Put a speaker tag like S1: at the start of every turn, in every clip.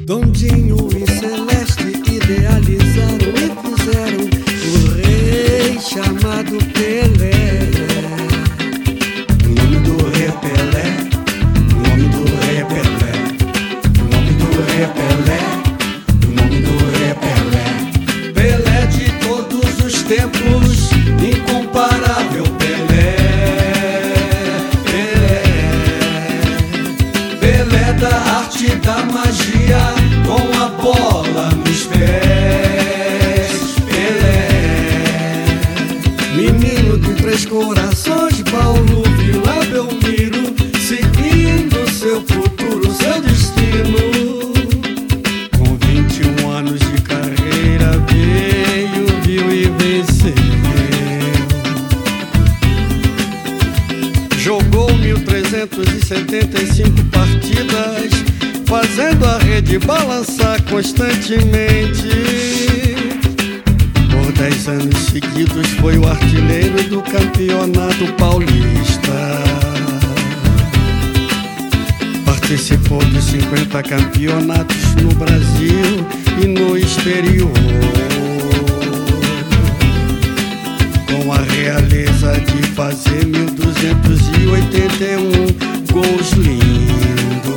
S1: Dondinho e Celeste idealizaram e fizeram o rei chamado Pelé. O nome do rei é Pelé, o nome do rei é Pelé, o nome do rei é Pelé, o nome do rei é Pelé. Pelé de todos os tempos, incomparável Pelé. Pelé da arte e da magia, com a bola nos pés. Pelé, menino de três corações, Paulo Vila Belmiro, seguindo seu futuro, seu destino. Com 21 anos de carreira, veio, viu e venceu. Jogou 1.375 partidas, fazendo a rede balançar constantemente. Por 10 anos seguidos foi o artilheiro do campeonato paulista. Participou de 50 campeonatos no Brasil e no exterior, com a realeza de fazer 1.281 gols lindos,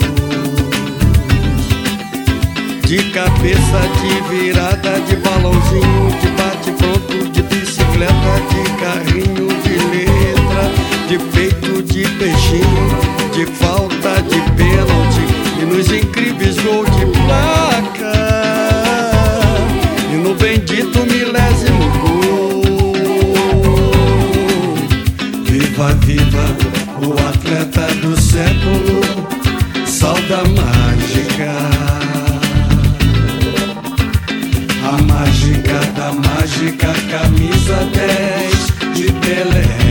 S1: de cabeça, de virada, de balãozinho, de bate-pronto, de bicicleta, de carrinho, de letra, de peito, de peixinho, de falta, de pênalti e nos incríveis gols de placa e no bendito 1000º gol. Viva, viva o atleta do século, sauda mágica, a mágica da mágica, camisa 10 de Pelé.